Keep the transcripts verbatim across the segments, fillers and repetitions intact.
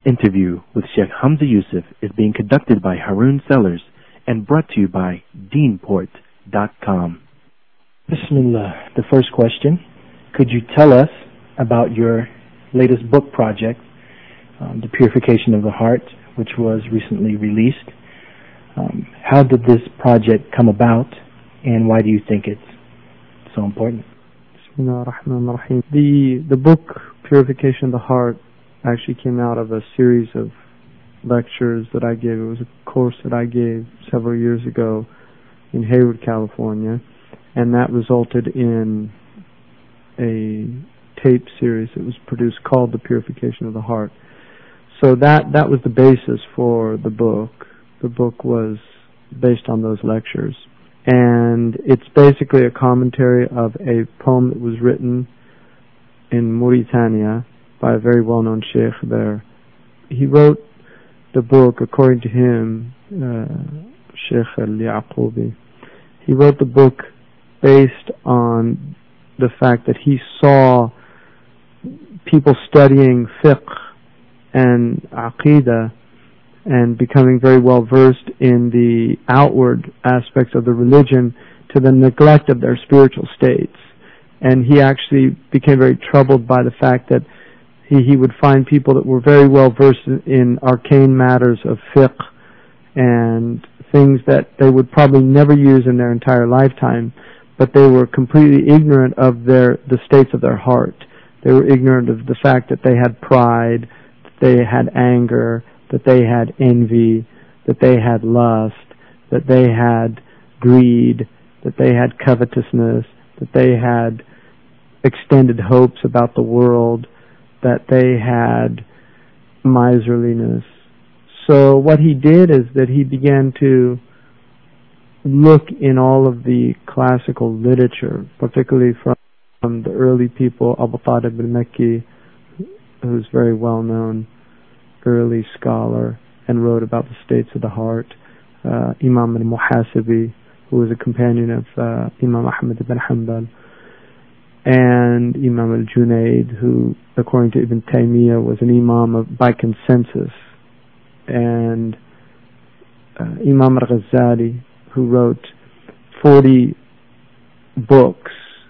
Interview with Sheikh Hamza Yusuf is being conducted by Haroon Sellers and brought to you by Deenport dot com. Bismillah. The first question, could you tell us about your latest book project, um, The Purification of the Heart, which was recently released? Um, how did this project come about, and why do you think it's so important? Bismillah ar-Rahman ar-Rahim. The, the book, Purification of the Heart, actually came out of a series of lectures that I gave. It was a course that I gave several years ago in Hayward, California, and that resulted in a tape series that was produced called The Purification of the Heart. So that, that was the basis for the book. The book was based on those lectures. And it's basically a commentary of a poem that was written in Mauritania by a very well-known sheikh there. He wrote the book, according to him, uh, Sheikh Al-Yaqoubi. He wrote the book based on the fact that he saw people studying fiqh and aqidah and becoming very well versed in the outward aspects of the religion to the neglect of their spiritual states. And he actually became very troubled by the fact that he, he would find people that were very well versed in, in arcane matters of fiqh and things that they would probably never use in their entire lifetime, but they were completely ignorant of their the states of their heart. They were ignorant of the fact that they had pride, that they had anger, that they had envy, that they had lust, that they had greed, that they had covetousness, that they had extended hopes about the world, that they had miserliness. So what he did is that he began to look in all of the classical literature, particularly from, from the early people, Abu Talib al-Makki, who's very well known, early scholar, and wrote about the states of the heart, uh, Imam al-Muhasibi, who was a companion of uh, Imam Ahmad ibn Hanbal, and Imam al-Junayd, who, according to Ibn Taymiyyah, was an imam of, by consensus, and uh, Imam al-Ghazali, who wrote forty books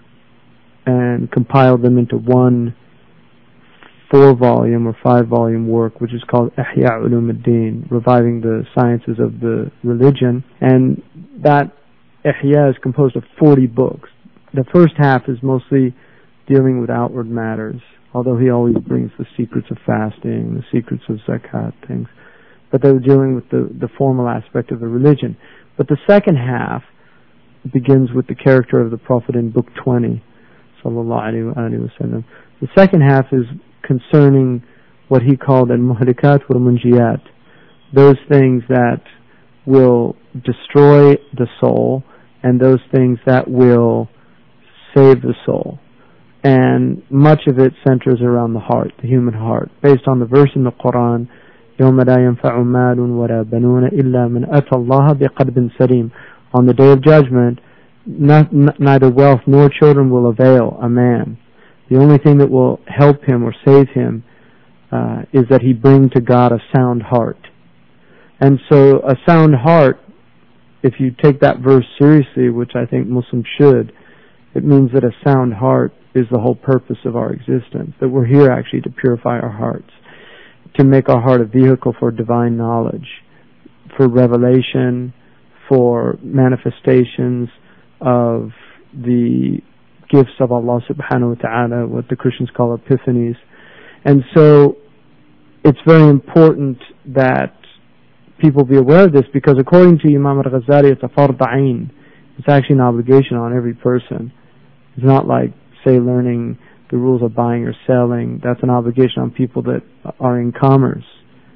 and compiled them into one four-volume or five-volume work, which is called Ihya Ulum ad-Din, reviving the sciences of the religion. And that Ihya is composed of forty books. The first half is mostly dealing with outward matters, although he always brings the secrets of fasting, the secrets of zakat, things. But they were dealing with the, the formal aspect of the religion. But the second half begins with the character of the Prophet in Book twenty, sallallahu alayhi wa sallam. The second half is concerning what he called al-muhlikat wal-munjiyat, those things that will destroy the soul and those things that will save the soul. And much of it centers around the heart, the human heart, based on the verse in the Quran, يَوْمَ لَا يَنْفَعُ مَالٌ وَلَا بَنُونَ إِلَّا مَنْ أَتَى اللَّهَ بِقَلْبٍ سَلِيمٍ. On the Day of Judgment, not, n- neither wealth nor children will avail a man. The only thing that will help him or save him uh, is that he bring to God a sound heart. And so a sound heart, if you take that verse seriously, which I think Muslims should, it means that a sound heart is the whole purpose of our existence, that we're here actually to purify our hearts, to make our heart a vehicle for divine knowledge, for revelation, for manifestations of the gifts of Allah subhanahu wa ta'ala, what the Christians call epiphanies. And so it's very important that people be aware of this, because according to Imam al-Ghazali, it's a fard ayn. It's actually an obligation on every person. It's not like, say, learning the rules of buying or selling. That's an obligation on people that are in commerce.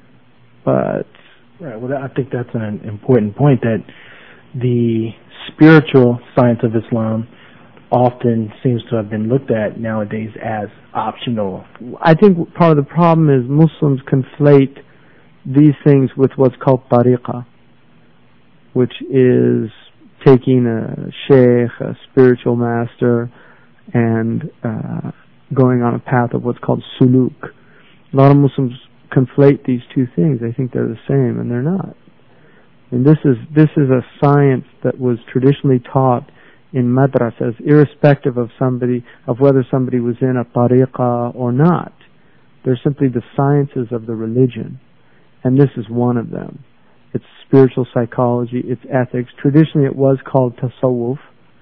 But right, well, I think that's an important point, that the spiritual science of Islam often seems to have been looked at nowadays as optional. I think part of the problem is Muslims conflate these things with what's called tariqah, which is taking a sheikh, a spiritual master, and uh, going on a path of what's called suluk. A lot of Muslims conflate these two things. They think they're the same, and they're not. And this is this is a science that was traditionally taught in madrasas, irrespective of somebody of whether somebody was in a tariqah or not. They're simply the sciences of the religion, and this is one of them. It's spiritual psychology, it's ethics. Traditionally it was called tasawwuf,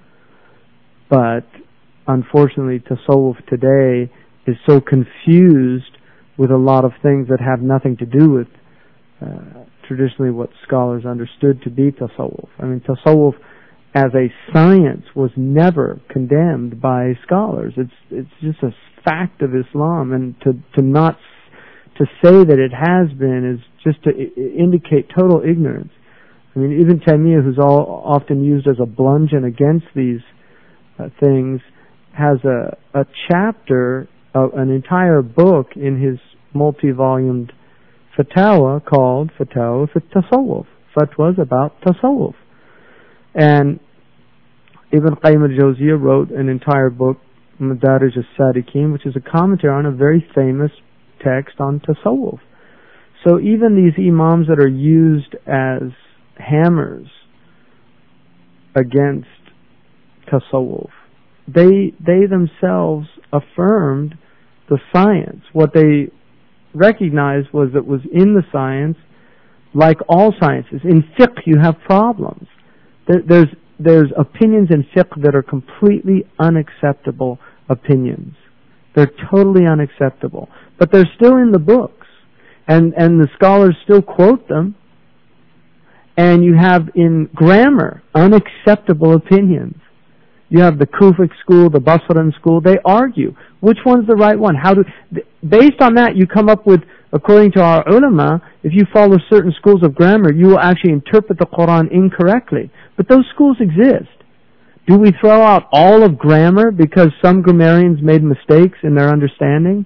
but unfortunately tasawwuf today is so confused with a lot of things that have nothing to do with uh, traditionally what scholars understood to be tasawwuf. I mean, tasawwuf as a science was never condemned by scholars. It's it's just a fact of Islam, and to to not to say that it has been is just to I- indicate total ignorance. I mean, Ibn Taymiyyah, who's all often used as a bludgeon against these uh, things, has a a chapter, uh, an entire book in his multi-volumed Fatawa called Fatawa fi Tasawwuf. Fatwas about Tasawwuf. And Ibn Qayyim al-Jawziyah wrote an entire book, Madarij al-Sadiqeen, which is a commentary on a very famous text on Tasawwuf. So even these imams that are used as hammers against Tasawwuf, they they themselves affirmed the science. What they recognized was that was in the science, like all sciences. In fiqh you have problems. There, there's there's opinions in fiqh that are completely unacceptable opinions. They're totally unacceptable. But they're still in the books. And and the scholars still quote them. And you have in grammar unacceptable opinions. You have the Kufic school, the Basran school. They argue which one's the right one. How do based on that you come up with, according to our ulama, if you follow certain schools of grammar, you will actually interpret the Quran incorrectly. But those schools exist. Do we throw out all of grammar because some grammarians made mistakes in their understanding?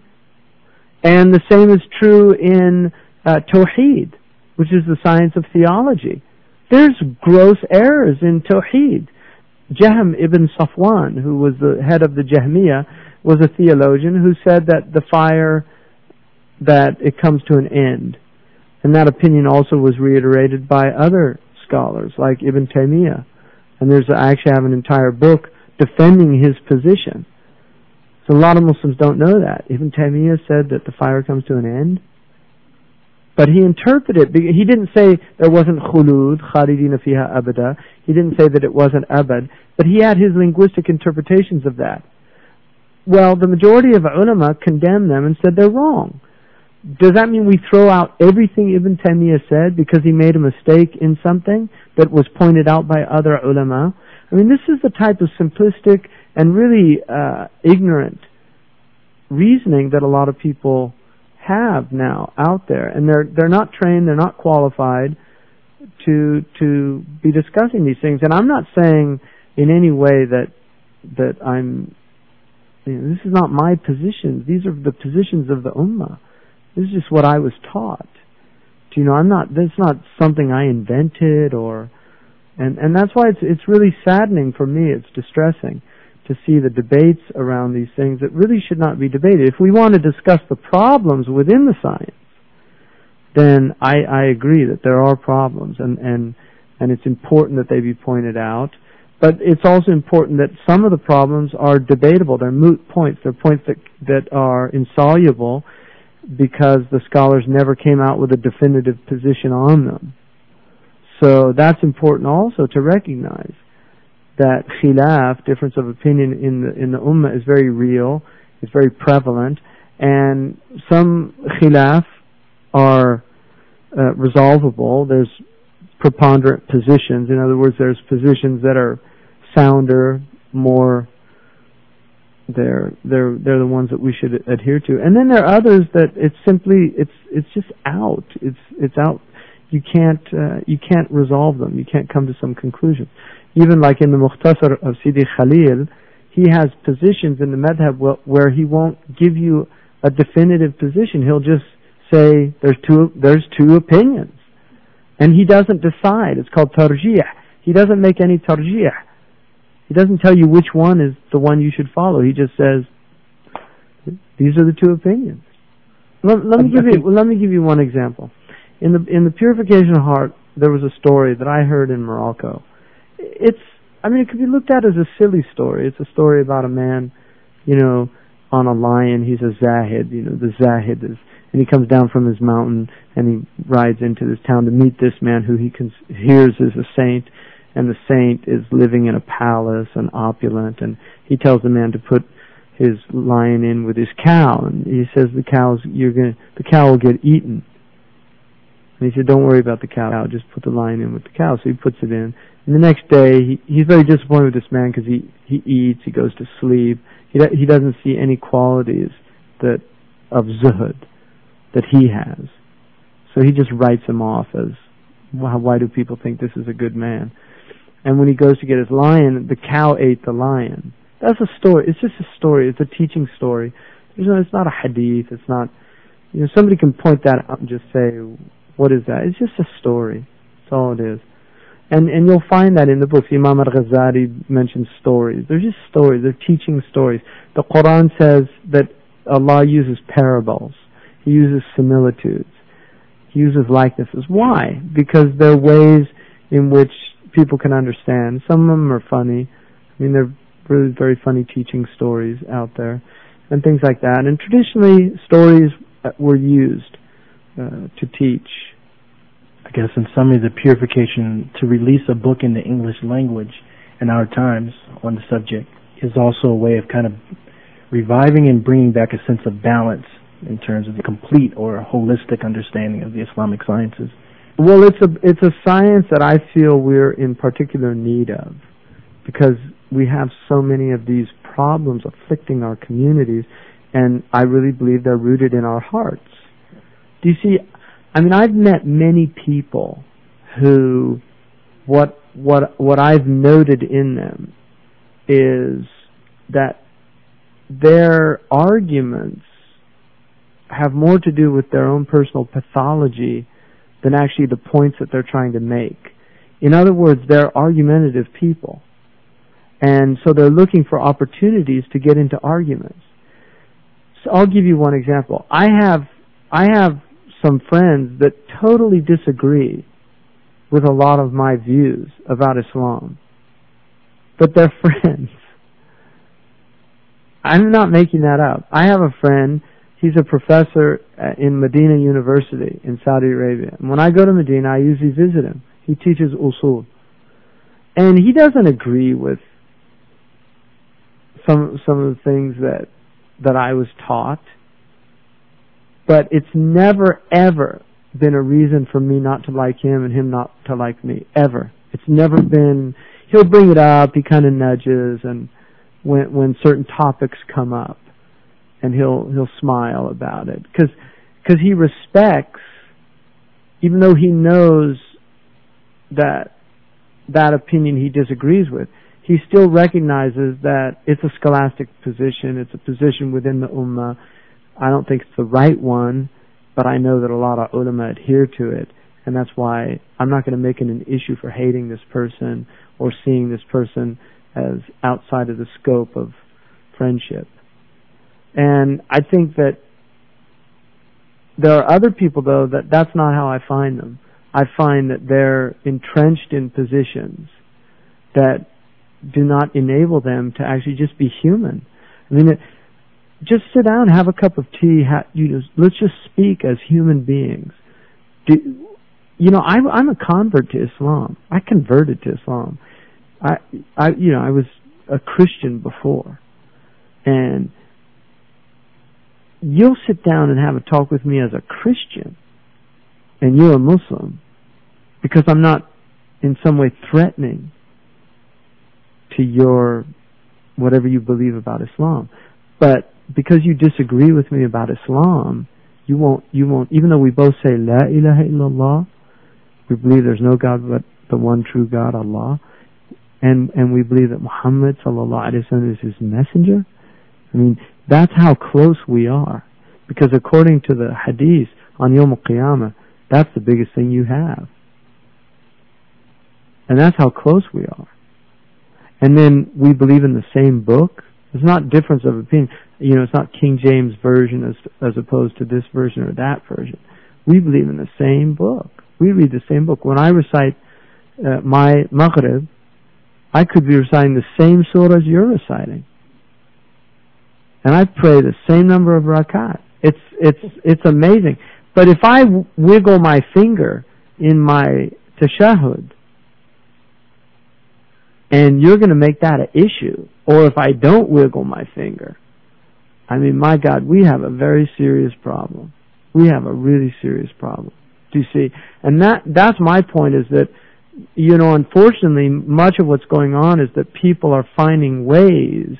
And the same is true in uh, Tawheed, which is the science of theology. There's gross errors in Tawheed. Jahm ibn Safwan, who was the head of the Jahmiyyah, was a theologian who said that the fire, that it comes to an end. And that opinion also was reiterated by other scholars like Ibn Taymiyyah. And there's I actually have an entire book defending his position. So a lot of Muslims don't know that. Ibn Taymiyyah said that the fire comes to an end. But he interpreted, he didn't say there wasn't khulud, khalidina fiha abada. He didn't say that it wasn't abad. But he had his linguistic interpretations of that. Well, the majority of ulama condemned them and said they're wrong. Does that mean we throw out everything Ibn Taymiyyah said because he made a mistake in something that was pointed out by other ulama? I mean, this is the type of simplistic and really uh, ignorant reasoning that a lot of people have now out there, and they're they're not trained, they're not qualified to to be discussing these things. And I'm not saying in any way that that I'm. You know, this is not my position. These are the positions of the ummah. This is just what I was taught. Do you know? I'm not. That's not something I invented, or, and and that's why it's it's really saddening for me. It's distressing to see the debates around these things that really should not be debated. If we want to discuss the problems within the science, then I, I agree that there are problems, and, and, and it's important that they be pointed out. But it's also important that some of the problems are debatable. They're moot points. They're points that, that are insoluble because the scholars never came out with a definitive position on them. So that's important also to recognize. That khilaf, difference of opinion in the in the ummah, is very real, it's very prevalent, and some khilaf are uh, resolvable. There's preponderant positions. In other words, there's positions that are sounder, more. They're they're they're the ones that we should adhere to, and then there are others that it's simply it's it's just out. It's it's out. You can't uh, you can't resolve them. You can't come to some conclusion. Even like in the Mukhtasar of Sidi Khalil, he has positions in the madhab where he won't give you a definitive position. He'll just say there's two there's two opinions, and he doesn't decide. It's called tarjih. He doesn't make any tarjih. He doesn't tell you which one is the one you should follow. He just says these are the two opinions. Let, let me give you let me give you one example. In the in the purification of heart, there was a story that I heard in Morocco. It's I mean, it could be looked at as a silly story. It's a story about a man, you know, on a lion. He's a zahid. You know, the zahid is, and he comes down from his mountain and he rides into this town to meet this man who he cons- hears is a saint, and the saint is living in a palace and opulent, and he tells the man to put his lion in with his cow, and he says the cow's you're gonna the cow will get eaten. And he said, don't worry about the cow, just put the lion in with the cow. So he puts it in. And the next day, he, he's very disappointed with this man because he, he eats, he goes to sleep. He he doesn't see any qualities that of zuhud that he has. So he just writes him off as, why, why do people think this is a good man? And when he goes to get his lion, the cow ate the lion. That's a story. It's just a story. It's a teaching story. There's no, it's not a hadith. It's not, you know, somebody can point that out and just say, what is that? It's just a story. That's all it is. And and you'll find that in the books. Imam al-Ghazali mentions stories. They're just stories. They're teaching stories. The Quran says that Allah uses parables. He uses similitudes. He uses likenesses. Why? Because they're ways in which people can understand. Some of them are funny. I mean, they're really very funny teaching stories out there and things like that. And traditionally, stories were used uh, to teach. I guess in summary, the purification to release a book in the English language in our times on the subject is also a way of kind of reviving and bringing back a sense of balance in terms of the complete or holistic understanding of the Islamic sciences. Well, it's a it's a science that I feel we're in particular need of, because we have so many of these problems afflicting our communities, and I really believe they're rooted in our hearts. Do you see? I mean, I've met many people who, what what what I've noted in them is that their arguments have more to do with their own personal pathology than actually the points that they're trying to make. In other words, they're argumentative people. And so they're looking for opportunities to get into arguments. So I'll give you one example. I have I have some friends that totally disagree with a lot of my views about Islam. But they're friends. I'm not making that up. I have a friend, he's a professor in Medina University in Saudi Arabia. And when I go to Medina, I usually visit him. He teaches usul. And he doesn't agree with some some of the things that that I was taught. But it's never, ever been a reason for me not to like him and him not to like me. Ever. It's never been, he'll bring it up, he kind of nudges, and when when certain topics come up, and he'll he'll smile about it. Because because he respects, even though he knows that that opinion he disagrees with, he still recognizes that it's a scholastic position, it's a position within the ummah. I don't think it's the right one, but I know that a lot of ulama adhere to it, and that's why I'm not going to make it an issue for hating this person or seeing this person as outside of the scope of friendship. And I think that there are other people, though, that that's not how I find them. I find that they're entrenched in positions that do not enable them to actually just be human. I mean, it, just sit down, have a cup of tea. Ha, you know, let's just speak as human beings. Do, you know, I, I'm a convert to Islam. I converted to Islam. I, I, you know, I was a Christian before, and you'll sit down and have a talk with me as a Christian, and you're a Muslim, because I'm not in some way threatening to your whatever you believe about Islam. But because you disagree with me about Islam, you won't, you won't, even though we both say La ilaha illallah, we believe there's no God but the one true God, Allah, and and we believe that Muhammad sallallahu alaihi wasallam is his messenger. I mean, that's how close we are. Because according to the hadith on Yawm al-Qiyamah, that's the biggest thing you have. And that's how close we are. And then we believe in the same book, It's not difference of opinion. You know, it's not King James Version as as opposed to this version or that version. We believe in the same book. We read the same book. When I recite uh, my Maghrib, I could be reciting the same surah as you're reciting. And I pray the same number of rakat. It's it's it's amazing. But if I w- wiggle my finger in my tashahhud, and you're going to make that an issue, or if I don't wiggle my finger, I mean, my God, we have a very serious problem. We have a really serious problem. Do you see? And that that's my point, is that, you know, unfortunately, much of what's going on is that people are finding ways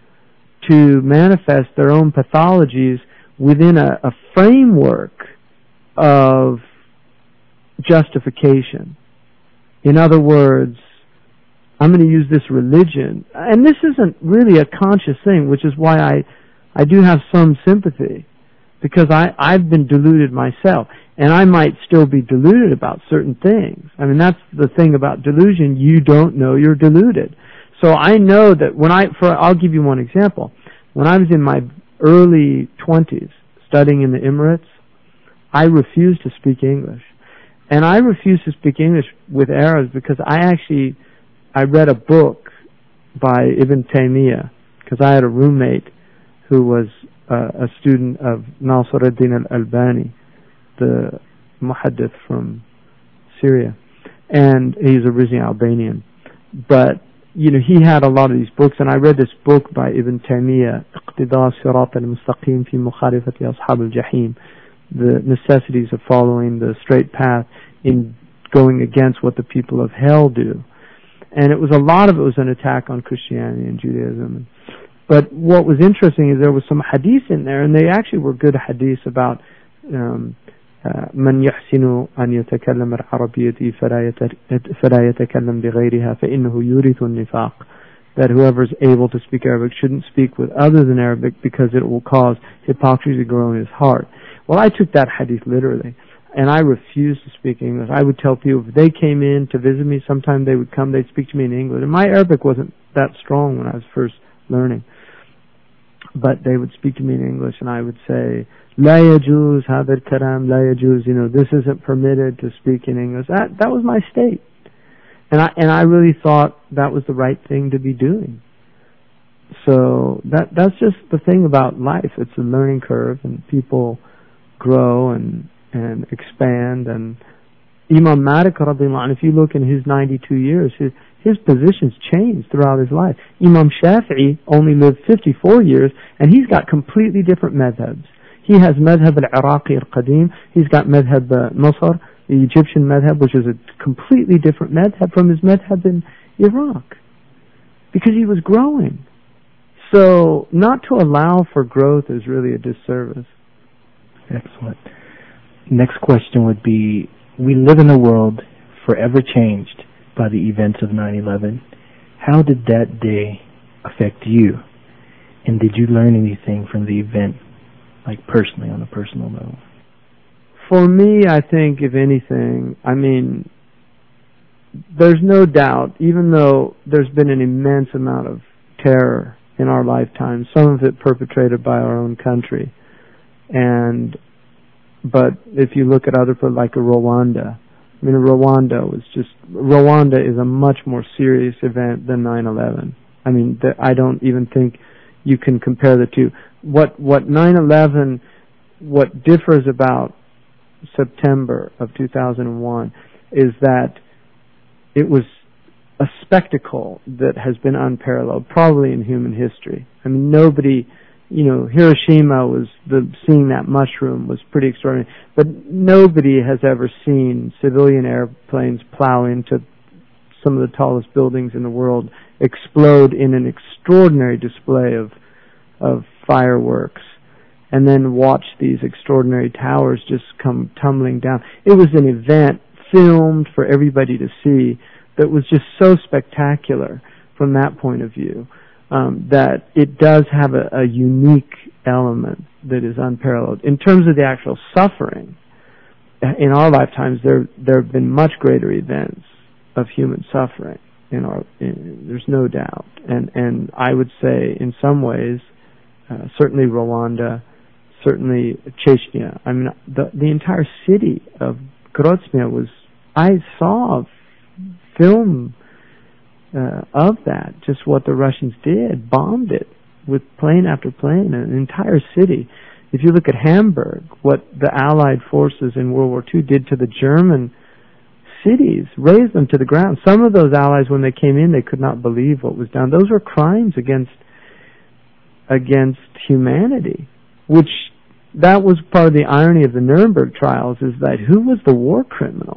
to manifest their own pathologies within a, a framework of justification. In other words, I'm going to use this religion, and this isn't really a conscious thing, which is why I, I do have some sympathy, because I, I've been deluded myself, and I might still be deluded about certain things. I mean, that's the thing about delusion. You don't know you're deluded. So I know that when I, for, I'll give you one example. When I was in my early twenties, studying in the Emirates, I refused to speak English. And I refused to speak English with Arabs because I actually, I read a book by Ibn Taymiyyah, because I had a roommate who was uh, a student of Nasiruddin al-Albani, the muhaddith from Syria. And he's originally Albanian. But, you know, he had a lot of these books, and I read this book by Ibn Taymiyyah, اقتضاء الصراط المستقيم في مخالفة أصحاب الجحيم, the necessities of following the straight path in going against what the people of hell do. And it was, a lot of it was an attack on Christianity and Judaism. But what was interesting is there was some hadith in there, and they actually were good hadiths about um, من يحسن أن يتكلم العربية فلا يتكلم بغيرها فإنه يورث النفاق, that whoever is able to speak Arabic shouldn't speak with other than Arabic because it will cause hypocrisy to grow in his heart. Well, I took that hadith literally, and I refused to speak English. I would tell people if they came in to visit me, sometime they would come, they'd speak to me in English. And my Arabic wasn't that strong when I was first learning. But they would speak to me in English, and I would say, La yajuz, hadar karam, la yajuz, you know, this isn't permitted to speak in English. That that was my state. And I and I really thought that was the right thing to be doing. So that that's just the thing about life. It's a learning curve, and people grow and and expand. And Imam Malik, radiallahu anhu, if you look in his ninety-two years, his his positions changed throughout his life. Imam Shafi'i only lived fifty-four years, and he's got completely different madhabs. He has madhab al-Iraqi al-Qadim. He's got madhab uh, Nasr, the Egyptian madhab, which is a completely different madhab from his madhab in Iraq, because he was growing. So not to allow for growth is really a disservice. Excellent. Next question would be, we live in a world forever changed by the events of nine eleven. How did that day affect you? And did you learn anything from the event, like personally, on a personal level? For me, I think, if anything, I mean, there's no doubt, even though there's been an immense amount of terror in our lifetime, some of it perpetrated by our own country, and but if you look at other places like Rwanda, I mean, Rwanda was just, Rwanda is a much more serious event than nine eleven. I mean, the, I don't even think you can compare the two. What what nine eleven, what differs about September of two thousand one is that it was a spectacle that has been unparalleled, probably in human history. I mean, nobody, you know, Hiroshima was, the seeing that mushroom was pretty extraordinary, but nobody has ever seen civilian airplanes plow into some of the tallest buildings in the world, explode in an extraordinary display of of fireworks, and then watch these extraordinary towers just come tumbling down. It was an event filmed for everybody to see that was just so spectacular from that point of view, um, that it does have a, a unique element that is unparalleled. In terms of the actual suffering, in our lifetimes there there have been much greater events of human suffering. in our. In, there's no doubt, and and I would say in some ways, uh, certainly Rwanda, certainly Chechnya. I mean, the the entire city of Grozny was. I saw film uh, of that. Just what the Russians did, bombed it with plane after plane, an entire city. If you look at Hamburg, what the Allied forces in World War Two did to the German cities, razed them to the ground. Some of those Allies, when they came in, they could not believe what was done. Those were crimes against against humanity, which that was part of the irony of the Nuremberg trials, is that who was the war criminal?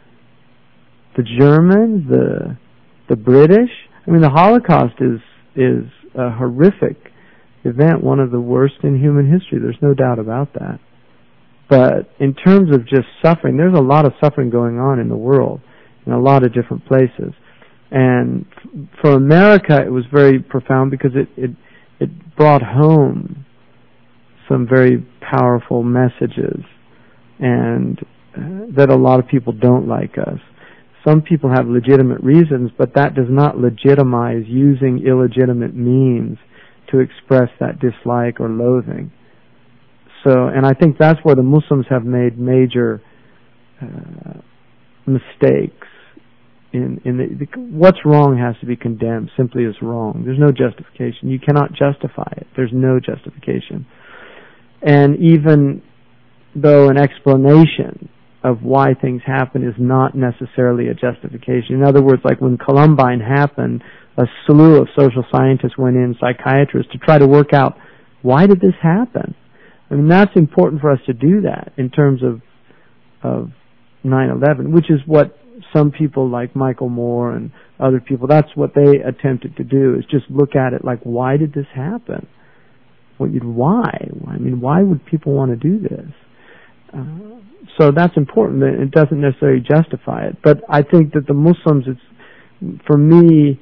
The Germans, the the British? I mean, the Holocaust is is a horrific event, one of the worst in human history. There's no doubt about that. But in terms of just suffering, there's a lot of suffering going on in the world, in a lot of different places. And for America, it was very profound because it, it, it brought home some very powerful messages, and uh, that a lot of people don't like us. Some people have legitimate reasons, but that does not legitimize using illegitimate means to express that dislike or loathing. So, and I think that's where the Muslims have made major uh, mistakes. In, in the, the, what's wrong has to be condemned simply as wrong. There's no justification. You cannot justify it. There's no justification. And even though an explanation of why things happen is not necessarily a justification. In other words, like when Columbine happened, a slew of social scientists went in, psychiatrists, to try to work out, why did this happen? I mean, that's important for us to do that in terms of of nine eleven, which is what some people like Michael Moore and other people, that's what they attempted to do, is just look at it like, why did this happen? Well, why? I mean, why would people want to do this? Uh, so that's important. It doesn't necessarily justify it. But I think that the Muslims, it's, for me,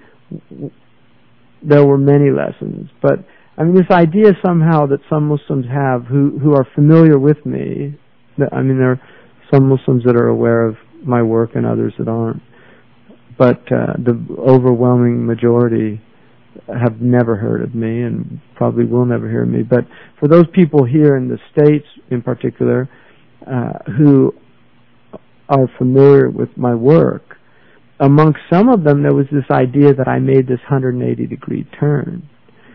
there were many lessons. But, I mean, this idea somehow that some Muslims have who, who are familiar with me, I mean, there are some Muslims that are aware of my work and others that aren't. But uh, the overwhelming majority have never heard of me and probably will never hear of me. But for those people here in the States in particular uh, who are familiar with my work, amongst some of them there was this idea that I made this one hundred eighty degree turn.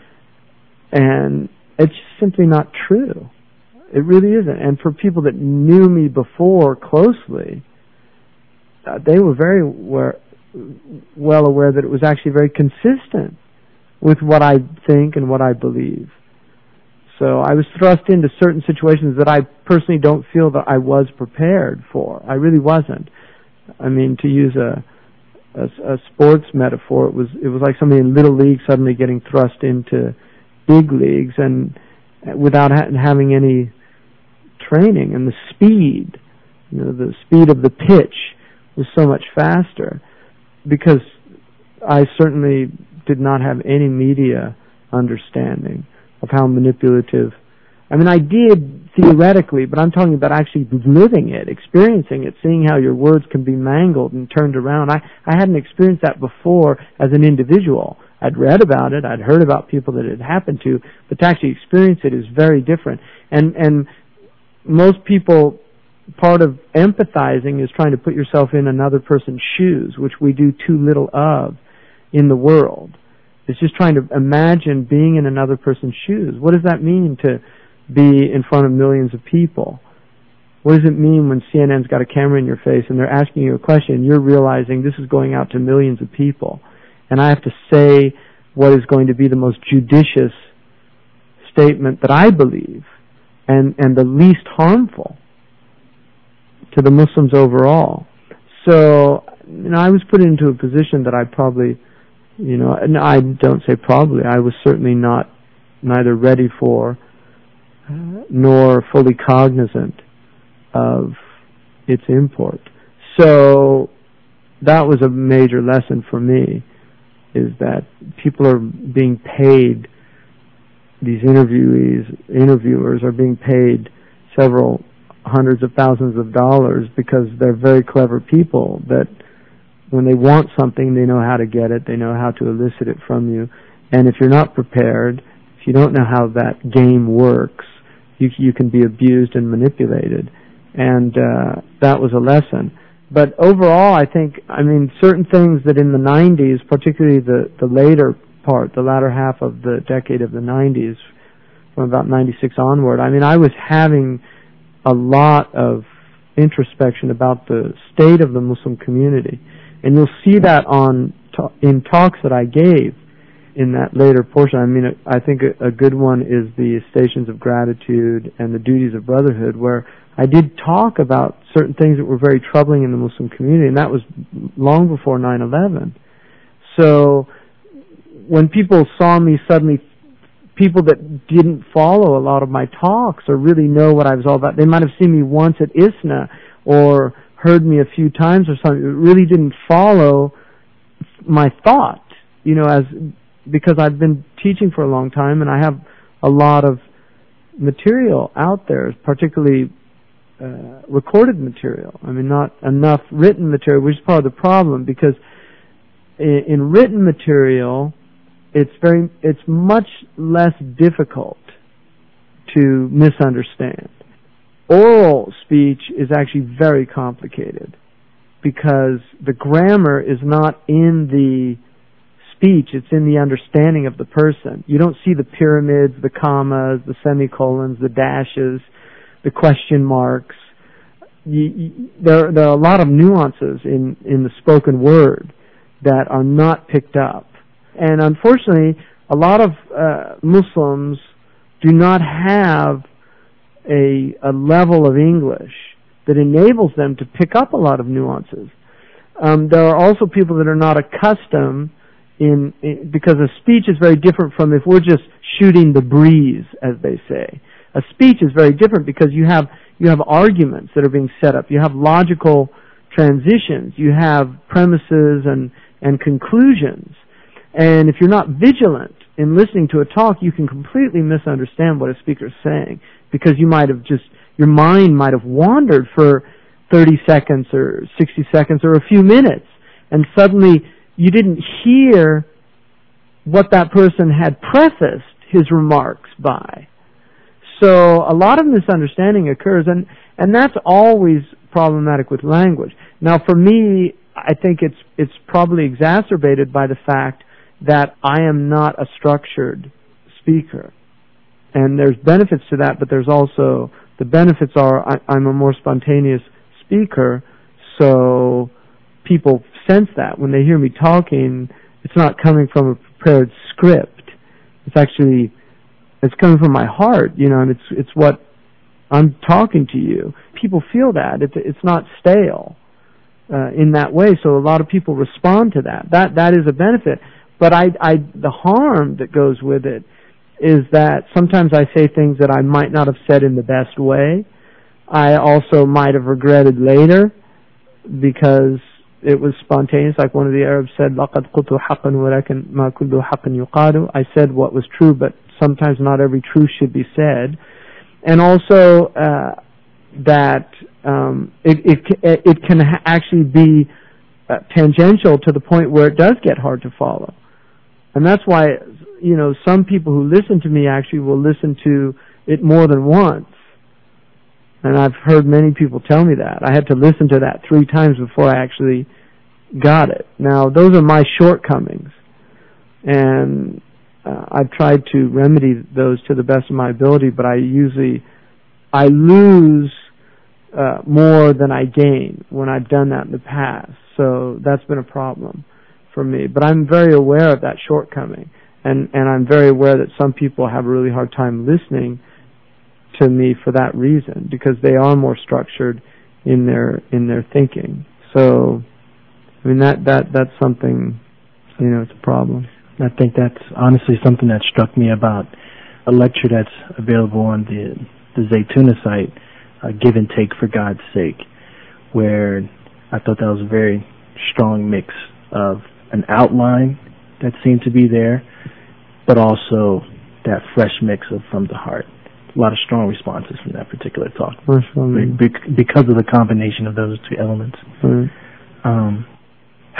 And it's simply not true. It really isn't. And for people that knew me before closely, uh, they were very aware, well aware that it was actually very consistent with what I think and what I believe. So I was thrust into certain situations that I personally don't feel that I was prepared for. I really wasn't. I mean, to use a, a, a sports metaphor, it was it was like somebody in Little League suddenly getting thrust into big leagues and without ha- having any training. And the speed, you know, the speed of the pitch was so much faster because I certainly did not have any media understanding of how manipulative. I mean, I did theoretically, but I'm talking about actually living it, experiencing it, seeing how your words can be mangled and turned around. I, I hadn't experienced that before as an individual. I'd read about it, I'd heard about people that it happened to, but to actually experience it is very different. And and most people, part of empathizing is trying to put yourself in another person's shoes, which we do too little of in the world. It's just trying to imagine being in another person's shoes. What does that mean to be in front of millions of people? What does it mean when C N N's got a camera in your face and they're asking you a question and you're realizing this is going out to millions of people and I have to say what is going to be the most judicious statement that I believe and, and the least harmful to the Muslims overall. So, you know, I was put into a position that I probably, you know, and I don't say probably, I was certainly not neither ready for uh, nor fully cognizant of its import. So that was a major lesson for me, is that people are being paid, these interviewees, interviewers are being paid several hundreds of thousands of dollars because they're very clever people that when they want something, they know how to get it. They know how to elicit it from you. And if you're not prepared, if you don't know how that game works, you, you can be abused and manipulated. And uh, that was a lesson. But overall, I think, I mean, certain things that in the nineties, particularly the, the later part, the latter half of the decade of the nineties, from about ninety-six onward, I mean, I was having a lot of introspection about the state of the Muslim community. And you'll see that on in talks that I gave in that later portion. I mean, I think a, a good one is the Stations of Gratitude and the Duties of Brotherhood, where I did talk about certain things that were very troubling in the Muslim community, and that was long before nine eleven. So when people saw me suddenly, people that didn't follow a lot of my talks or really know what I was all about, they might have seen me once at I S N A or heard me a few times or something, but really didn't follow my thought, you know, as because I've been teaching for a long time and I have a lot of material out there, particularly uh, recorded material. I mean, not enough written material, which is part of the problem, because in, in written material, it's very, it's much less difficult to misunderstand. Oral speech is actually very complicated because the grammar is not in the speech, it's in the understanding of the person. You don't see the pyramids, the commas, the semicolons, the dashes, the question marks. You, you, there, there are a lot of nuances in, in the spoken word that are not picked up. And unfortunately, a lot of uh, Muslims do not have a, a level of English that enables them to pick up a lot of nuances. Um, there are also people that are not accustomed in, in because a speech is very different from if we're just shooting the breeze, as they say. A speech is very different because you have you have arguments that are being set up. You have logical transitions. You have premises and, and conclusions. And if you're not vigilant in listening to a talk, you can completely misunderstand what a speaker is saying because you might have just, your mind might have wandered for thirty seconds or sixty seconds or a few minutes, and suddenly you didn't hear what that person had prefaced his remarks by. So a lot of misunderstanding occurs, and, and that's always problematic with language. Now for me, I think it's it's probably exacerbated by the fact that I am not a structured speaker. And there's benefits to that, but there's also, the benefits are I, I'm a more spontaneous speaker, so people sense that. When they hear me talking, it's not coming from a prepared script. It's actually, it's coming from my heart, you know, and it's it's what I'm talking to you. People feel that. It's, it's not stale uh, in that way, so a lot of people respond to that. That That is a benefit. But I, I, the harm that goes with it is that sometimes I say things that I might not have said in the best way. I also might have regretted later because it was spontaneous. Like one of the Arabs said, لَقَدْ قُلْتُ حَقًّا وَلَكِنْ مَا كُلُّ حَقٍّ يُقَالُ. I said what was true, but sometimes not every truth should be said. And also uh, that um, it, it, it can actually be uh, tangential to the point where it does get hard to follow. And that's why, you know, some people who listen to me actually will listen to it more than once. And I've heard many people tell me that. I had to listen to that three times before I actually got it. Now, those are my shortcomings. And uh, I've tried to remedy those to the best of my ability, but I usually, I lose uh, more than I gain when I've done that in the past. So that's been a problem for me. But I'm very aware of that shortcoming. And, and I'm very aware that some people have a really hard time listening to me for that reason, because they are more structured in their in their thinking. So, I mean, that, that that's something, you know, it's a problem. I think that's honestly something that struck me about a lecture that's available on the, the Zaytuna site, uh, Give and Take for God's Sake, where I thought that was a very strong mix of an outline that seemed to be there, but also that fresh mix of from the heart. A lot of strong responses from that particular talk Be- because of the combination of those two elements. Right. Um,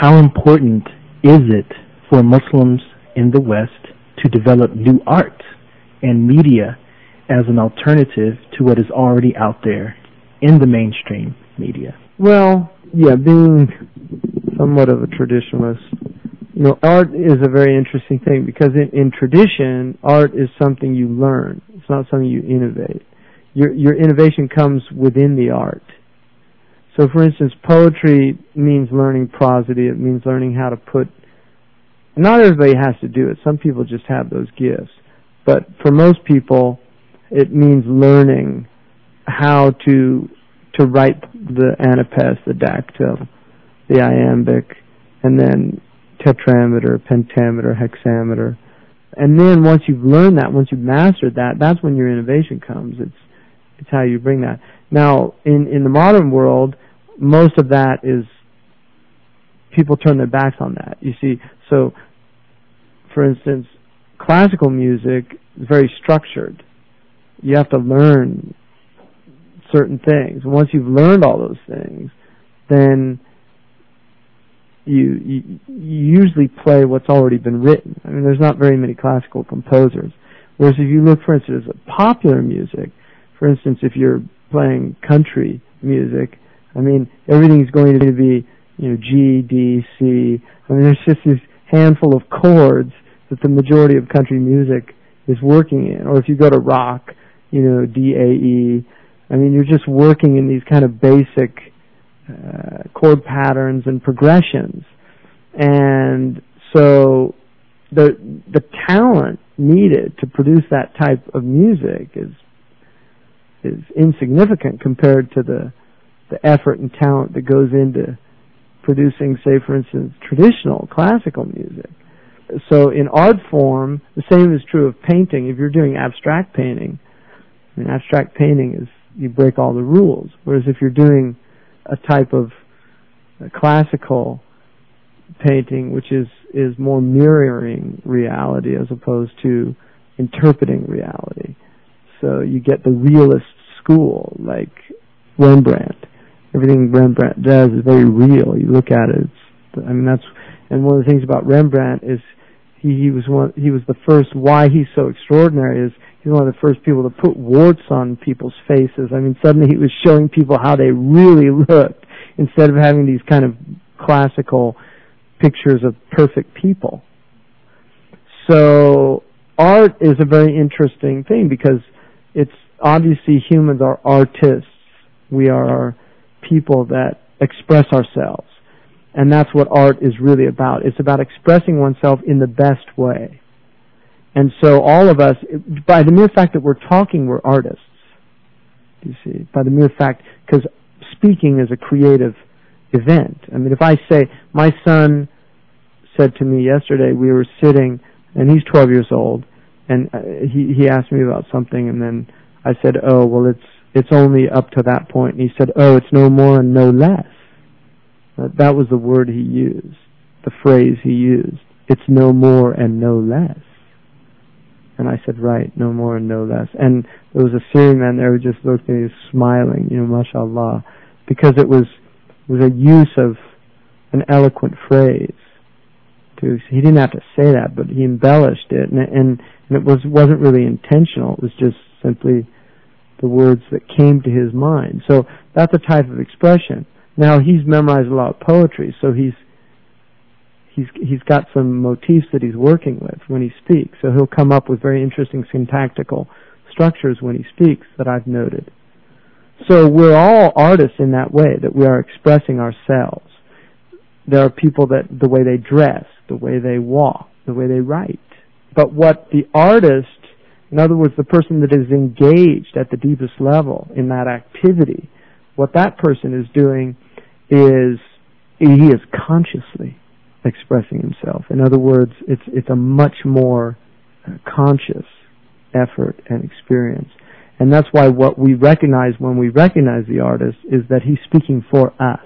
How important is it for Muslims in the West to develop new art and media as an alternative to what is already out there in the mainstream media? Well, yeah, being somewhat of a traditionalist, you know, art is a very interesting thing because in, in tradition, art is something you learn. It's not something you innovate. Your your innovation comes within the art. So, for instance, poetry means learning prosody. It means learning how to put... Not everybody has to do it. Some people just have those gifts. But for most people, it means learning how to to write the anapest, the dactyl, the iambic, and then tetrameter, pentameter, hexameter. And then once you've learned that, once you've mastered that, that's when your innovation comes. It's it's how you bring that. Now, in, in the modern world, most of that is, people turn their backs on that. You see, so, for instance, classical music is very structured. You have to learn certain things. Once you've learned all those things, then you, you, you usually play what's already been written. I mean, there's not very many classical composers. Whereas if you look, for instance, at popular music, for instance, if you're playing country music, I mean, everything's going to be, you know, G, D, C. I mean, there's just this handful of chords that the majority of country music is working in. Or if you go to rock, you know, D, A, E. I mean, you're just working in these kind of basic uh, chord patterns and progressions. And so the the talent needed to produce that type of music is is insignificant compared to the the effort and talent that goes into producing, say, for instance, traditional classical music. So in art form, the same is true of painting. If you're doing abstract painting, I mean, abstract painting is, you break all the rules. Whereas if you're doing a type of uh, classical painting, which is, is more mirroring reality as opposed to interpreting reality. So you get the realist school, like Rembrandt. Everything Rembrandt does is very real. You look at it, it's, I mean, that's, and one of the things about Rembrandt is he, he was one, he was the first, why he's so extraordinary is he's one of the first people to put warts on people's faces. I mean, suddenly he was showing people how they really looked instead of having these kind of classical pictures of perfect people. So art is a very interesting thing because it's obviously humans are artists. We are people that express ourselves. And that's what art is really about. It's about expressing oneself in the best way. And so all of us, by the mere fact that we're talking, we're artists. You see, by the mere fact, because speaking is a creative event. I mean, if I say, my son said to me yesterday, we were sitting, and he's twelve years old, and he, he asked me about something, and then I said, oh, well, it's it's only up to that point. And he said, oh, it's no more and no less. That was the word he used, the phrase he used. It's no more and no less. And I said, right, no more and no less. And there was a Syrian man there who just looked at me smiling, you know, mashallah, because it was was a use of an eloquent phrase. To, he didn't have to say that, but he embellished it, and, and, and it was, wasn't really intentional. It was just simply the words that came to his mind. So that's a type of expression. Now he's memorized a lot of poetry, so he's he's he's got some motifs that he's working with when he speaks. So he'll come up with very interesting syntactical structures when he speaks that I've noted. So we're all artists in that way, that we are expressing ourselves. There are people that the way they dress, the way they walk, the way they write. But what the artist, in other words, the person that is engaged at the deepest level in that activity, what that person is doing is he is consciously expressing himself. In other words, it's it's a much more uh, conscious effort and experience. And that's why what we recognize when we recognize the artist is that he's speaking for us.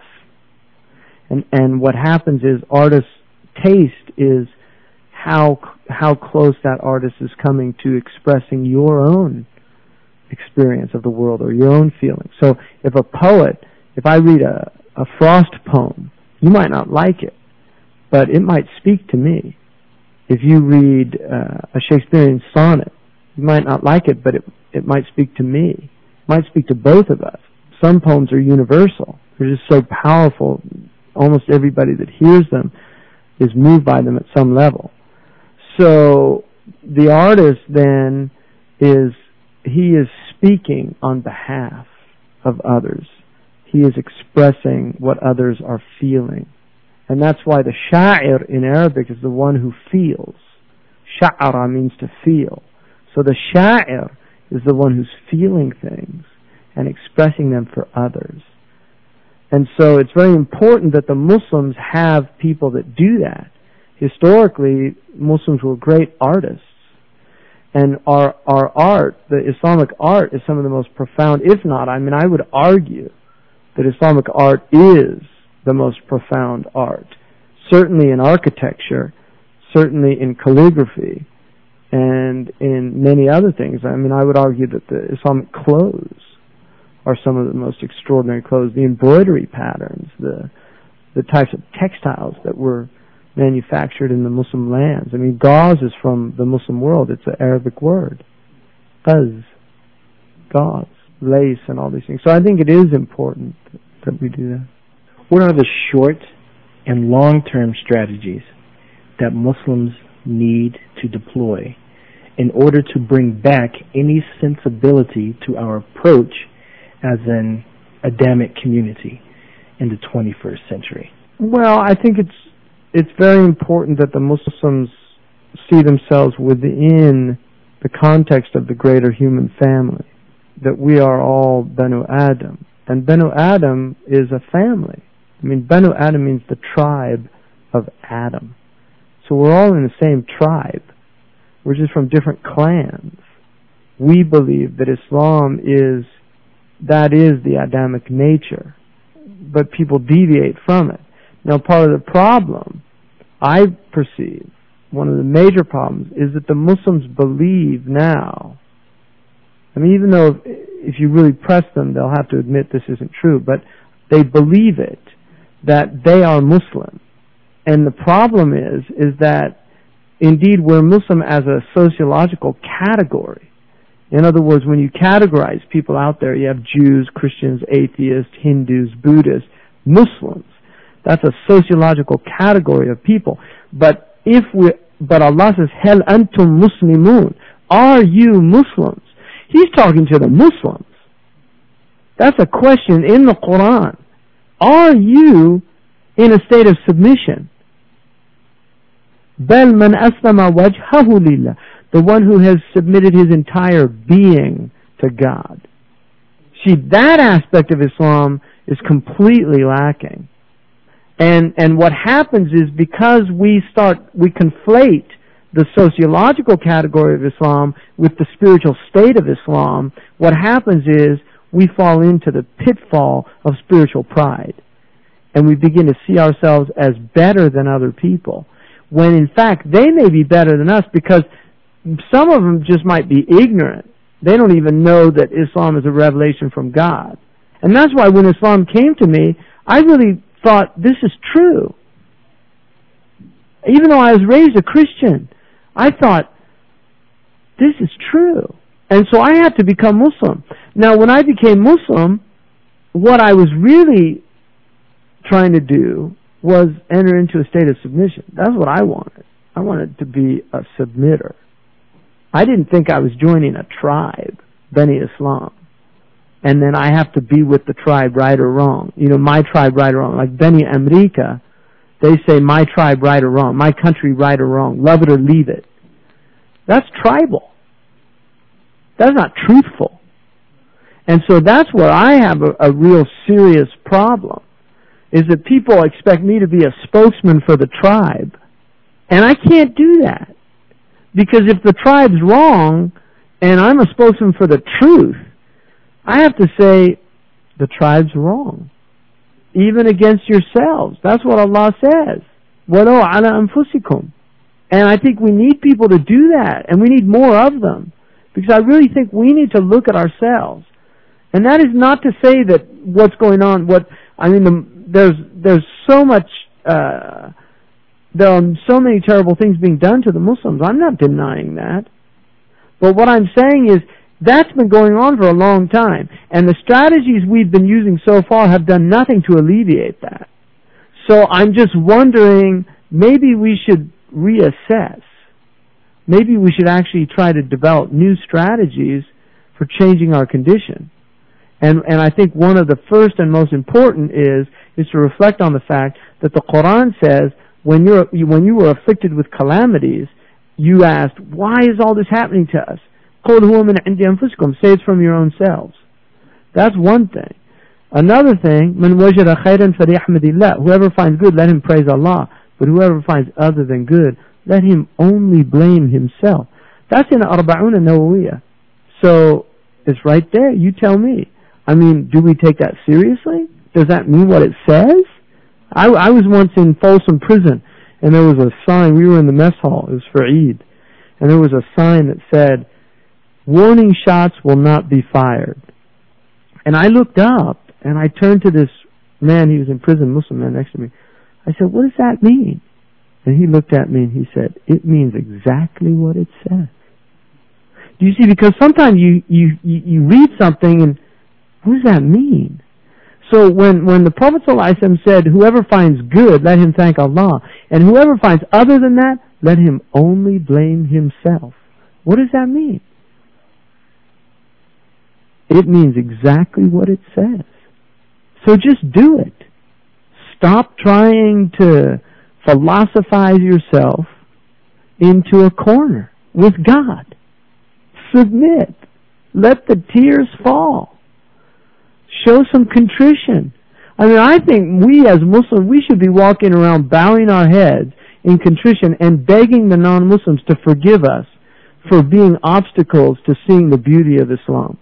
And and what happens is artist's taste is how how close that artist is coming to expressing your own experience of the world or your own feelings. So if a poet, if I read a, a Frost poem, you might not like it. but it might speak to me. If you read uh, a Shakespearean sonnet, you might not like it, but it, it might speak to me. It might speak to both of us. Some poems are universal. They're just so powerful. Almost everybody that hears them is moved by them at some level. So the artist then is, he is speaking on behalf of others. He is expressing what others are feeling. And that's why the sha'ir in Arabic is the one who feels. Sha'ara means to feel. So the sha'ir is the one who's feeling things and expressing them for others. And so it's very important that the Muslims have people that do that. Historically, Muslims were great artists. And our our art, the Islamic art, is some of the most profound, if not, I mean, I would argue that Islamic art is the most profound art. Certainly in architecture, certainly in calligraphy, and in many other things. I mean, I would argue that the Islamic clothes are some of the most extraordinary clothes. The embroidery patterns, the the types of textiles that were manufactured in the Muslim lands. I mean, gauze is from the Muslim world. It's an Arabic word. Qaz, gauze, lace, and all these things. So I think it is important that we do that. What are the short and long-term strategies that Muslims need to deploy in order to bring back any sensibility to our approach as an Adamic community in the twenty-first century? Well, I think it's it's very important that the Muslims see themselves within the context of the greater human family, that we are all Banu Adam. And Banu Adam is a family. I mean, Banu Adam means the tribe of Adam. So we're all in the same tribe. We're just from different clans. We believe that Islam is, that is the Adamic nature, but people deviate from it. Now, part of the problem, I perceive, one of the major problems, is that the Muslims believe now, I mean, even though if you really press them, they'll have to admit this isn't true, but they believe it, that they are Muslim. And the problem is, is that indeed we're Muslim as a sociological category. In other words, when you categorize people out there, you have Jews, Christians, atheists, Hindus, Buddhists, Muslims. That's a sociological category of people. But if we, but Allah says, "Hal antum muslimun?" Are you Muslims? He's talking to the Muslims. That's a question in the Quran. Are you in a state of submission? Bal man aslama wajhahu lillah, the one who has submitted his entire being to God. See, that aspect of Islam is completely lacking. And and what happens is, because we start, we conflate the sociological category of Islam with the spiritual state of Islam, what happens is we fall into the pitfall of spiritual pride. And we begin to see ourselves as better than other people, when in fact they may be better than us, because some of them just might be ignorant. They don't even know that Islam is a revelation from God. And that's why when Islam came to me, I really thought, this is true. Even though I was raised a Christian, I thought, this is true. And so I had to become Muslim. Now, when I became Muslim, what I was really trying to do was enter into a state of submission. That's what I wanted. I wanted to be a submitter. I didn't think I was joining a tribe, Bani Islam, and then I have to be with the tribe, right or wrong. You know, my tribe, right or wrong. Like Bani America, they say my tribe, right or wrong, my country, right or wrong, love it or leave it. That's tribal. That's not truthful. And so that's where I have a, a real serious problem, is that people expect me to be a spokesman for the tribe. And I can't do that. Because if the tribe's wrong and I'm a spokesman for the truth, I have to say the tribe's wrong. Even against yourselves. That's what Allah says. وَلَوْ عَلَى أَنفُسِكُمْ. And I think we need people to do that, and we need more of them. Because I really think we need to look at ourselves. And that is not to say that what's going on, what, I mean, the, there's, there's so much uh, there are so many terrible things being done to the Muslims. I'm not denying that. But what I'm saying is, that's been going on for a long time. And the strategies we've been using so far have done nothing to alleviate that. So I'm just wondering, maybe we should reassess. Maybe we should actually try to develop new strategies for changing our condition. And and I think one of the first and most important is is to reflect on the fact that the Quran says when you're when you were afflicted with calamities, you asked, why is all this happening to us? قُلْ هُوَ مِنْ عِنْدِ أَنفُسِكُمْ. Say it's from your own selves. That's one thing. Another thing, مَنْ وَجَدَ خَيْرًا فَلْيَحْمِدِ اللَّهِ. Whoever finds good, let him praise Allah. But whoever finds other than good, let him only blame himself. That's in Arba'un Nawawiyah. So it's right there. You tell me. I mean, do we take that seriously? Does that mean what it says? I, I was once in Folsom Prison, and there was a sign. We were in the mess hall. It was for Eid. And there was a sign that said, warning shots will not be fired. And I looked up, and I turned to this man. He was in prison, Muslim man next to me. I said, what does that mean? And he looked at me and he said, it means exactly what it says. Do you see? Because sometimes you, you, you, you read something and what does that mean? So when, when the Prophet ﷺ said, whoever finds good, let him thank Allah. And whoever finds other than that, let him only blame himself. What does that mean? It means exactly what it says. So just do it. Stop trying to philosophize yourself into a corner with God. Submit. Let the tears fall. Show some contrition. I mean, I think we as Muslims, we should be walking around bowing our heads in contrition and begging the non-Muslims to forgive us for being obstacles to seeing the beauty of Islam.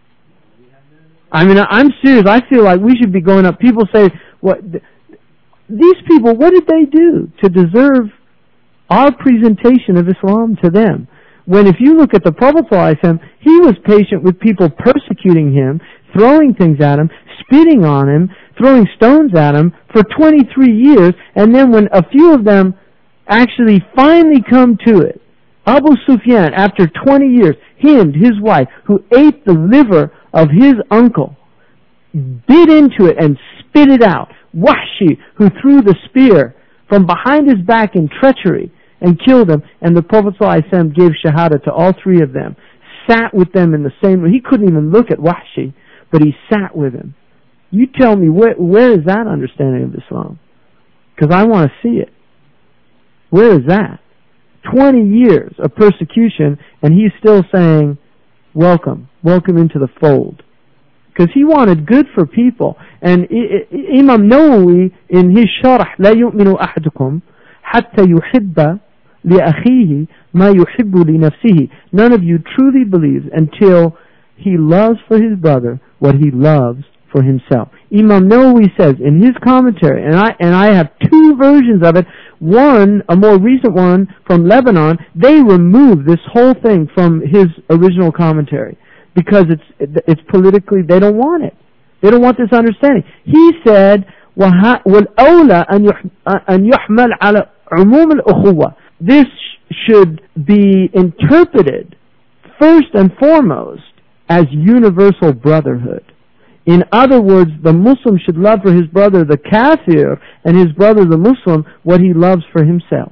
I mean, I'm serious. I feel like we should be going up. People say, "What? These people, what did they do to deserve our presentation of Islam to them?" When if you look at the Prophet ﷺ, he was patient with people persecuting him, throwing things at him, spitting on him, throwing stones at him for twenty-three years, and then when a few of them actually finally come to it, Abu Sufyan, after twenty years, Hind, his wife, who ate the liver of his uncle, bit into it and spit it out. Wahshi, who threw the spear from behind his back in treachery and killed him, and the Prophet ﷺ gave shahada to all three of them, sat with them in the same room. He couldn't even look at Wahshi, but he sat with him. You tell me, where, where is that understanding of Islam? Because I want to see it. Where is that? Twenty years of persecution, and he's still saying, welcome, welcome into the fold. Because he wanted good for people. And Imam Nawawi, in his Sharh, لا يؤمن أحدكم حتى يحب لأخيه ما يحب لنفسه. None of you truly believes until he loves for his brother what he loves for himself. Imam Nawawi says in his commentary, and I and I have two versions of it, one, a more recent one from Lebanon, they removed this whole thing from his original commentary because it's it's politically, they don't want it. They don't want this understanding. He said, وَالْأَوْلَى أَنْ يُحْمَلْ عَلَى عُمُومِ الْأُخُوَّةِ. This should be interpreted first and foremost as universal brotherhood. In other words, the Muslim should love for his brother the kafir and his brother the Muslim what he loves for himself.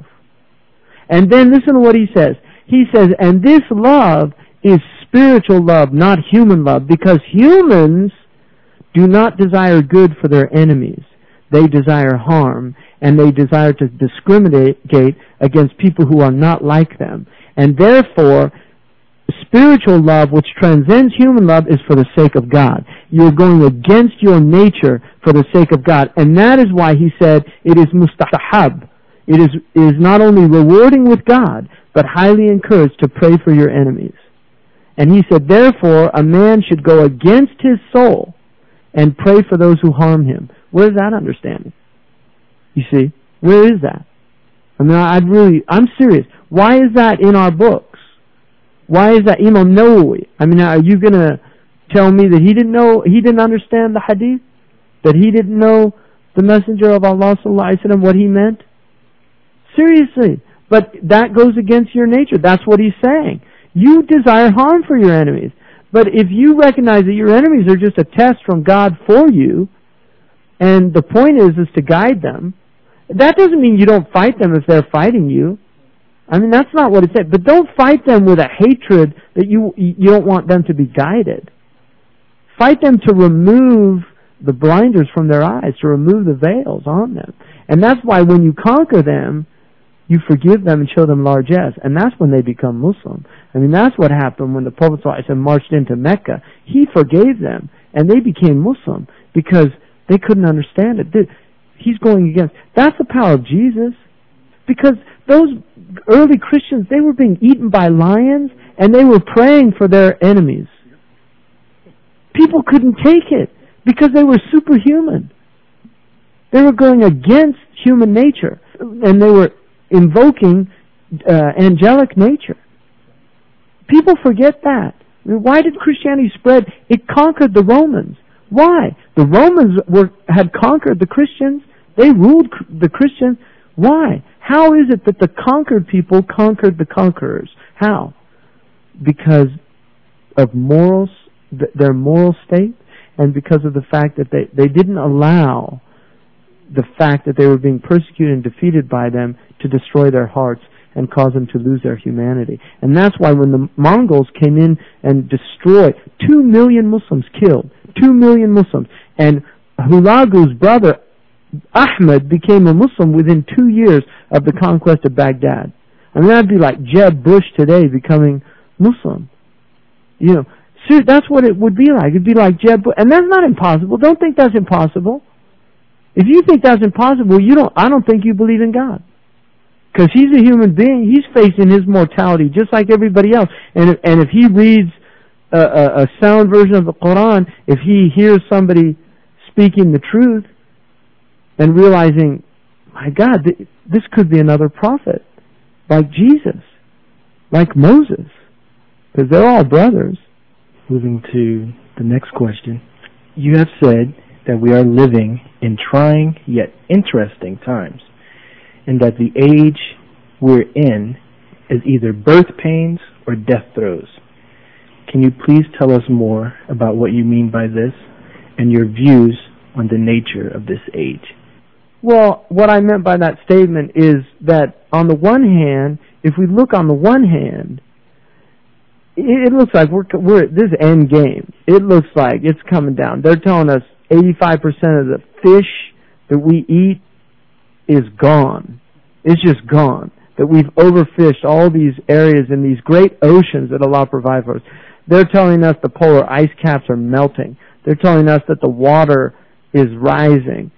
And then listen to what he says. He says, and this love is spiritual love, not human love, because humans do not desire good for their enemies. They desire harm, and they desire to discriminate against people who are not like them. And therefore, spiritual love, which transcends human love, is for the sake of God. You're going against your nature for the sake of God. And that is why he said it is mustahab. It is, is not only rewarding with God, but highly encouraged to pray for your enemies. And he said, therefore, a man should go against his soul and pray for those who harm him. Where's that understanding? You see? Where is that? I mean, I'd really, I'm serious. Why is that in our books? Why is that Imam Nawawi? I mean, are you going to tell me that he didn't know, he didn't understand the hadith? That he didn't know the Messenger of Allah sallallahu alaihi wasallam, what he meant? Seriously. But that goes against your nature. That's what he's saying. You desire harm for your enemies. But if you recognize that your enemies are just a test from God for you, and the point is, is to guide them, that doesn't mean you don't fight them if they're fighting you. I mean, that's not what it said. But don't fight them with a hatred that you you don't want them to be guided. Fight them to remove the blinders from their eyes, to remove the veils on them. And that's why when you conquer them, you forgive them and show them largesse. And that's when they become Muslim. I mean, that's what happened when the Prophet ﷺ marched into Mecca. He forgave them, and they became Muslim because they couldn't understand it. He's going against... That's the power of Jesus. Because those early Christians, they were being eaten by lions, and they were praying for their enemies. People couldn't take it because they were superhuman. They were going against human nature, and they were invoking uh, angelic nature. People forget that. I mean, why did Christianity spread? It conquered the Romans. Why? The Romans were had conquered the Christians. They ruled the Christians. Why? How is it that the conquered people conquered the conquerors? How? Because of morals, their moral state, and because of the fact that they, they didn't allow the fact that they were being persecuted and defeated by them to destroy their hearts and cause them to lose their humanity. And that's why when the Mongols came in and destroyed, two million Muslims killed, two million Muslims, and Hulagu's brother Ahmed became a Muslim within two years of the conquest of Baghdad. I mean, that'd be like Jeb Bush today becoming Muslim. You know, so that's what it would be like. It'd be like Jeb Bush. And that's not impossible. Don't think that's impossible. If you think that's impossible, you don't. I don't think you believe in God. Because he's a human being. He's facing his mortality just like everybody else. And if, and if he reads a, a, a sound version of the Quran, if he hears somebody speaking the truth and realizing, my God, th- this could be another prophet, like Jesus, like Moses, because they're all brothers. Moving to the next question. You have said that we are living in trying yet interesting times, and that the age we're in is either birth pains or death throes. Can you please tell us more about what you mean by this and your views on the nature of this age? Well, what I meant by that statement is that on the one hand, if we look on the one hand, it, it looks like we're, we're at this end game. It looks like it's coming down. They're telling us eighty-five percent of the fish that we eat is gone. It's just gone. That we've overfished all these areas in these great oceans that Allah provides for us. They're telling us the polar ice caps are melting. They're telling us that the water is rising.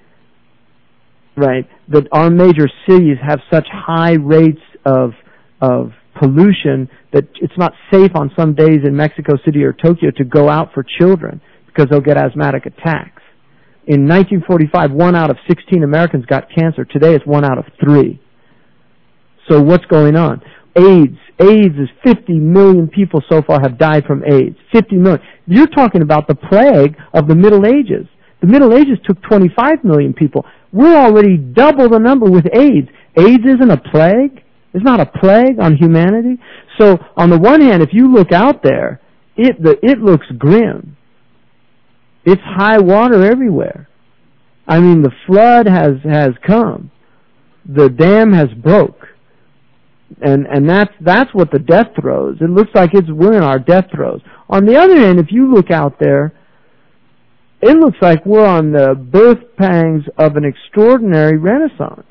Right? That our major cities have such high rates of of pollution that it's not safe on some days in Mexico City or Tokyo to go out for children because they'll get asthmatic attacks. In nineteen forty-five, one out of sixteen Americans got cancer. Today it's one out of three. So what's going on? AIDS. AIDS is fifty million people so far have died from AIDS. fifty million. You're talking about the plague of the Middle Ages. The Middle Ages took twenty-five million people. We're already double the number with AIDS. AIDS isn't a plague. It's not a plague on humanity. So on the one hand, if you look out there, it the, it looks grim. It's high water everywhere. I mean, the flood has, has come. The dam has broke. And and that's that's what the death throes. It looks like it's we're in our death throes. On the other hand, if you look out there, it looks like we're on the birth pangs of an extraordinary renaissance.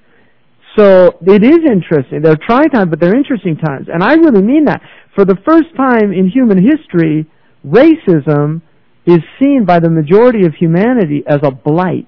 So it is interesting. They're trying times, but they're interesting times. And I really mean that. For the first time in human history, racism is seen by the majority of humanity as a blight.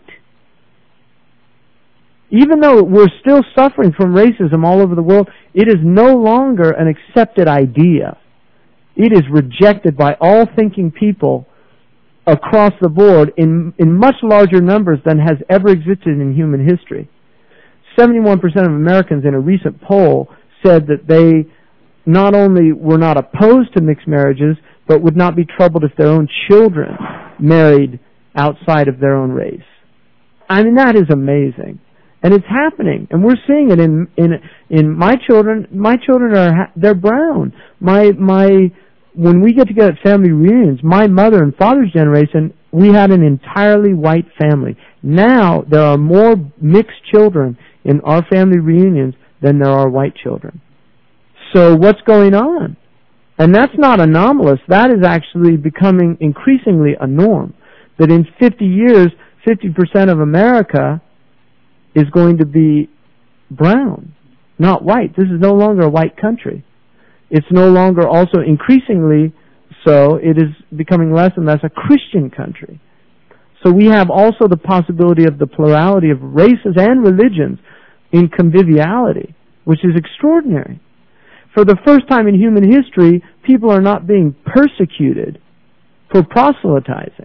Even though we're still suffering from racism all over the world, it is no longer an accepted idea. It is rejected by all thinking people across the board in, in much larger numbers than has ever existed in human history. seventy-one percent of Americans in a recent poll said that they not only were not opposed to mixed marriages, but would not be troubled if their own children married outside of their own race. I mean, that is amazing. And it's happening, and we're seeing it in in in my children. My children are they're brown. My my when we get together at family reunions, my mother and father's generation, we had an entirely white family. Now there are more mixed children in our family reunions than there are white children. So what's going on? And that's not anomalous. That is actually becoming increasingly a norm. That in fifty years, fifty percent of America is going to be brown, not white. This is no longer a white country. It's no longer also increasingly so, it is becoming less and less a Christian country. So we have also the possibility of the plurality of races and religions in conviviality, which is extraordinary. For the first time in human history, people are not being persecuted for proselytizing.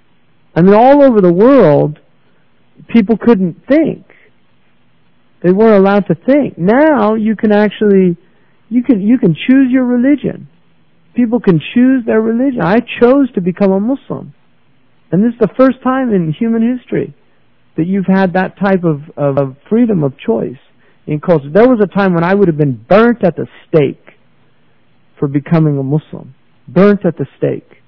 I mean, all over the world, people couldn't think. They weren't allowed to think. Now you can actually, you can you can choose your religion. People can choose their religion. I chose to become a Muslim. And this is the first time in human history that you've had that type of, of, of freedom of choice in culture. There was a time when I would have been burnt at the stake for becoming a Muslim. Burnt at the stake.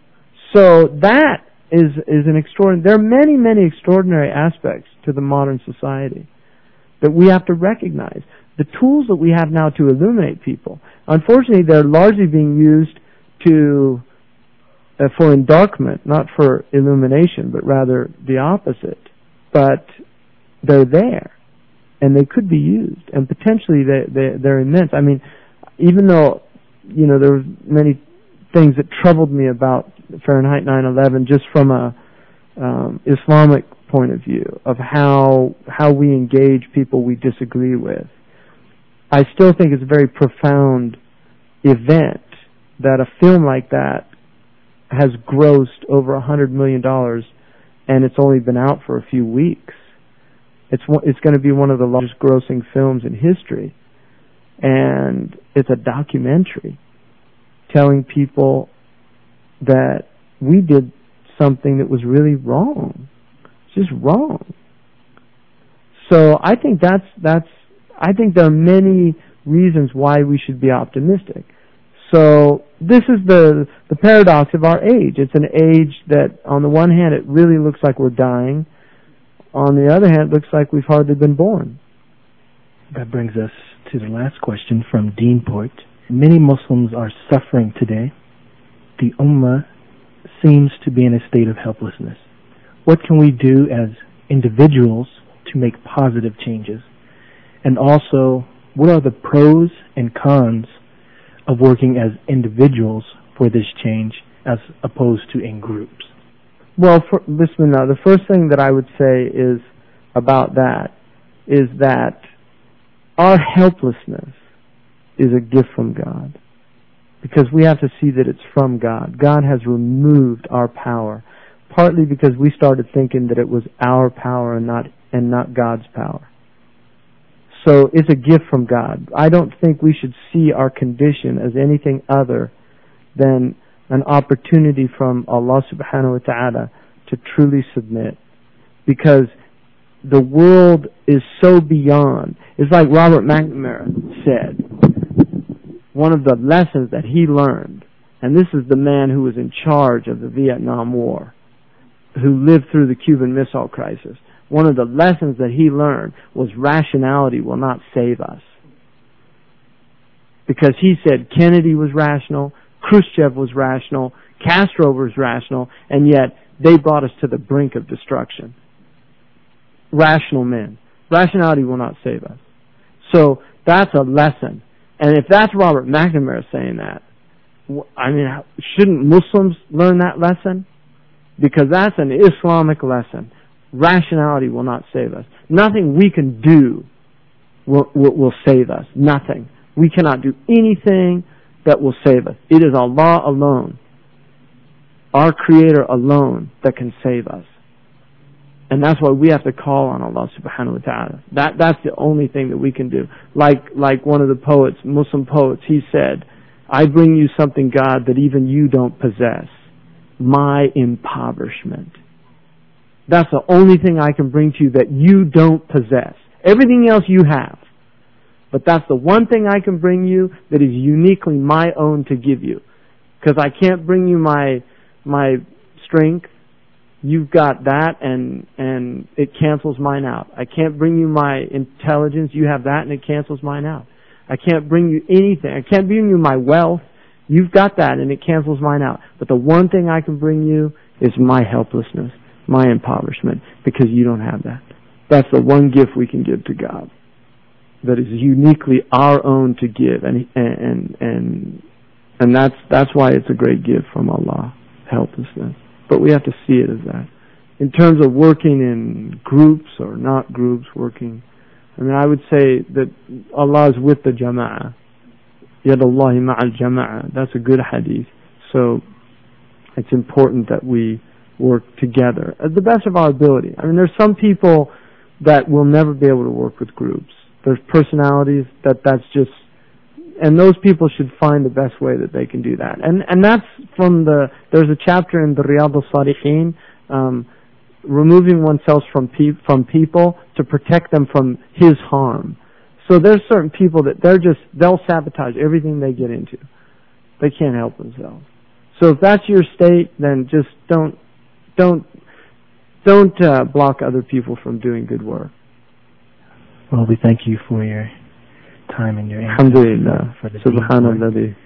So that is, is an extraordinary, there are many, many extraordinary aspects to the modern society that we have to recognize. The tools that we have now to illuminate people, unfortunately, they're largely being used to uh, for endarkment, not for illumination, but rather the opposite. But they're there, and they could be used, and potentially they, they, they're immense. I mean, even though, you know, there were many things that troubled me about Fahrenheit nine eleven, just from a um, Islamic point of view of how how we engage people we disagree with. I still think it's a very profound event that a film like that has grossed over a hundred million dollars, and it's only been out for a few weeks. It's it's going to be one of the largest grossing films in history, and it's a documentary telling people that we did something that was really wrong. Just wrong. So I think that's that's I think there are many reasons why we should be optimistic. So this is the the paradox of our age. It's an age that on the one hand it really looks like we're dying. On the other hand, it looks like we've hardly been born. That brings us to the last question from Deanport. Many Muslims are suffering today. The Ummah seems to be in a state of helplessness. What can we do as individuals to make positive changes? And also, what are the pros and cons of working as individuals for this change as opposed to in groups? Well, for, Bismillah, the first thing that I would say is about that is that our helplessness is a gift from God. Because we have to see that it's from God. God has removed our power. Partly because we started thinking that it was our power and not and not God's power. So it's a gift from God. I don't think we should see our condition as anything other than an opportunity from Allah subhanahu wa ta'ala to truly submit. Because the world is so beyond. It's like Robert McNamara said, one of the lessons that he learned, and this is the man who was in charge of the Vietnam War, who lived through the Cuban Missile Crisis. One of the lessons that he learned was rationality will not save us. Because he said Kennedy was rational, Khrushchev was rational, Castro was rational, and yet they brought us to the brink of destruction. Rational men. Rationality will not save us. So that's a lesson. And if that's Robert McNamara saying that, I mean, shouldn't Muslims learn that lesson? Because that's an Islamic lesson. Rationality will not save us. Nothing we can do will, will, will save us. Nothing. We cannot do anything that will save us. It is Allah alone, our Creator alone, that can save us. And that's why we have to call on Allah subhanahu wa ta'ala. That, that's the only thing that we can do. Like, like one of the poets, Muslim poets, he said, I bring you something, God, that even you don't possess. My impoverishment. That's the only thing I can bring to you that you don't possess. Everything else you have. But that's the one thing I can bring you that is uniquely my own to give you. Because I can't bring you my my strength. You've got that, and and it cancels mine out. I can't bring you my intelligence. You have that, and it cancels mine out. I can't bring you anything. I can't bring you my wealth. You've got that, and it cancels mine out. But the one thing I can bring you is my helplessness, my impoverishment, because you don't have that. That's the one gift we can give to God that is uniquely our own to give, and and and and that's that's why it's a great gift from Allah, helplessness. But we have to see it as that. In terms of working in groups or not groups, working, I mean, I would say that Allah is with the jama'ah. Yadullahi ma'al jama'ah. That's a good hadith. So it's important that we work together at the best of our ability. I mean, there's some people that will never be able to work with groups. There's personalities that that's just, and those people should find the best way that they can do that. And and that's from the, there's a chapter in the Riyadh al-Salihin, um, removing oneself from pe- from people to protect them from his harm. So there's certain people that they're just, they'll sabotage everything they get into. They can't help themselves. So if that's your state, then just don't, don't, don't uh, block other people from doing good work. Well, we thank you for your time and your answer. Alhamdulillah. For the Subhanallah.